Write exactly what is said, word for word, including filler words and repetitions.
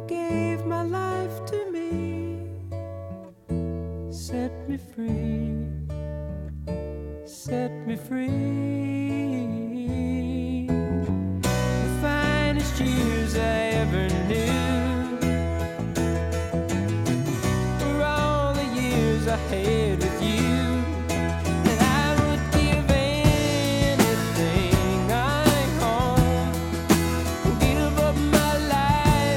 gave my life to me, set me free, set me free. The finest years I ever knew were all the years I had